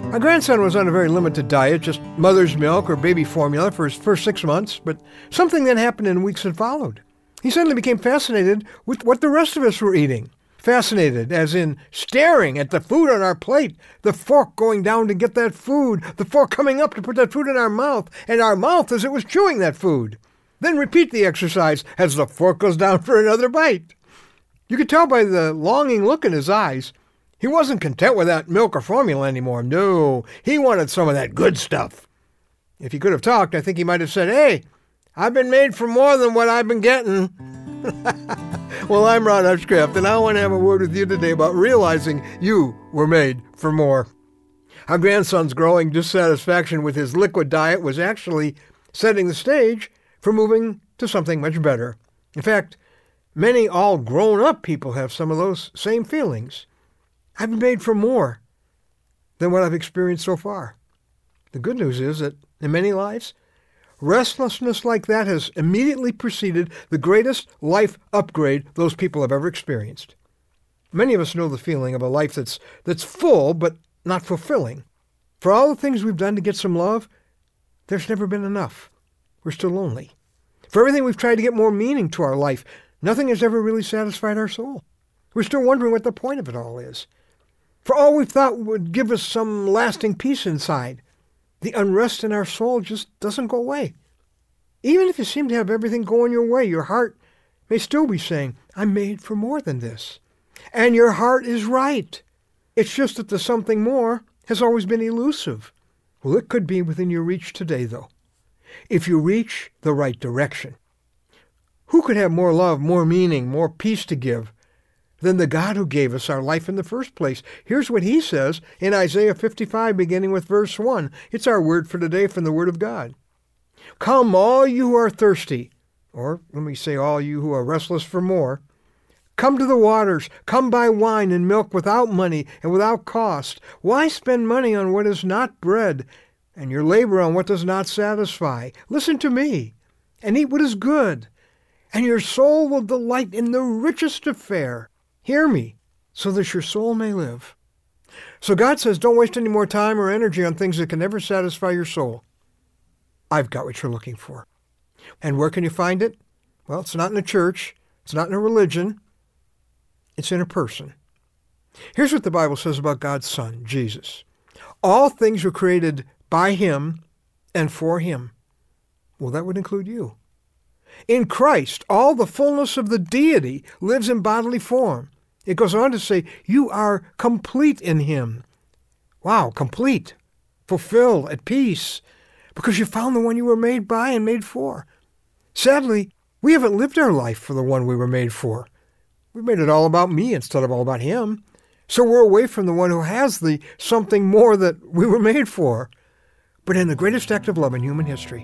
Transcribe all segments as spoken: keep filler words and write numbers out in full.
My grandson was on a very limited diet, just mother's milk or baby formula for his first six months, but something then happened in weeks that followed. He suddenly became fascinated with what the rest of us were eating. Fascinated, as in staring at the food on our plate, the fork going down to get that food, the fork coming up to put that food in our mouth, and our mouth as it was chewing that food. Then repeat the exercise as the fork goes down for another bite. You could tell by the longing look in his eyes, he wasn't content with that milk or formula anymore. No, he wanted some of that good stuff. If he could have talked, I think he might have said, "Hey, I've been made for more than what I've been getting." Well, I'm Ron Hutchcraft, and I want to have a word with you today about realizing you were made for more. Our grandson's growing dissatisfaction with his liquid diet was actually setting the stage for moving to something much better. In fact, many all grown-up people have some of those same feelings. I've been made for more than what I've experienced so far. The good news is that in many lives, restlessness like that has immediately preceded the greatest life upgrade those people have ever experienced. Many of us know the feeling of a life that's that's full but not fulfilling. For all the things we've done to get some love, there's never been enough. We're still lonely. For everything we've tried to get more meaning to our life, nothing has ever really satisfied our soul. We're still wondering what the point of it all is. For all we thought would give us some lasting peace inside, the unrest in our soul just doesn't go away. Even if you seem to have everything going your way, your heart may still be saying, "I'm made for more than this." And your heart is right. It's just that the something more has always been elusive. Well, it could be within your reach today, though, if you reach the right direction. Who could have more love, more meaning, more peace to give than the God who gave us our life in the first place? Here's what he says in Isaiah fifty-five, beginning with verse one. It's our word for today from the Word of God. "Come, all you who are thirsty," or let me say all you who are restless for more, "come to the waters, come buy wine and milk without money and without cost. Why spend money on what is not bread, and your labor on what does not satisfy? Listen to me, and eat what is good, and your soul will delight in the richest of fare. Hear me, so that your soul may live." So God says, don't waste any more time or energy on things that can never satisfy your soul. I've got what you're looking for. And where can you find it? Well, it's not in a church. It's not in a religion. It's in a person. Here's what the Bible says about God's Son, Jesus. All things were created by him and for him. Well, that would include you. In Christ, all the fullness of the deity lives in bodily form. It goes on to say, you are complete in him. Wow, complete, fulfilled, at peace, because you found the one you were made by and made for. Sadly, we haven't lived our life for the one we were made for. We've made it all about me instead of all about him. So we're away from the one who has the something more that we were made for. But in the greatest act of love in human history,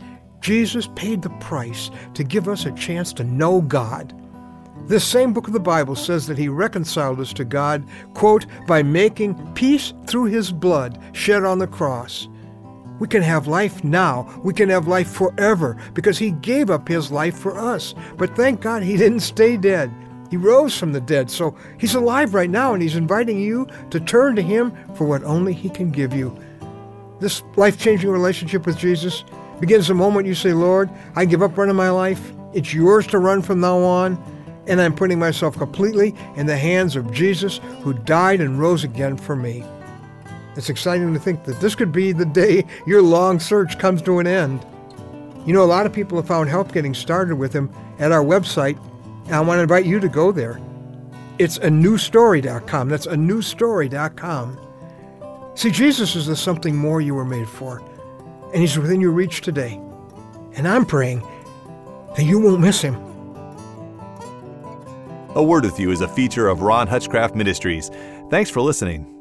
Jesus paid the price to give us a chance to know God. This same book of the Bible says that he reconciled us to God, quote, by making peace through his blood shed on the cross. We can have life now. We can have life forever because he gave up his life for us. But thank God he didn't stay dead. He rose from the dead, so he's alive right now, and he's inviting you to turn to him for what only he can give you. This life-changing relationship with Jesus begins the moment you say, Lord, I give up running my life. It's yours to run from now on, and I'm putting myself completely in the hands of Jesus, who died and rose again for me. It's exciting to think that this could be the day your long search comes to an end. You know, a lot of people have found help getting started with him at our website, and I want to invite you to go there. It's a new story dot com. That's a new story dot com. See, Jesus is the something more you were made for, and he's within your reach today. And I'm praying that you won't miss him. A Word With You is a feature of Ron Hutchcraft Ministries. Thanks for listening.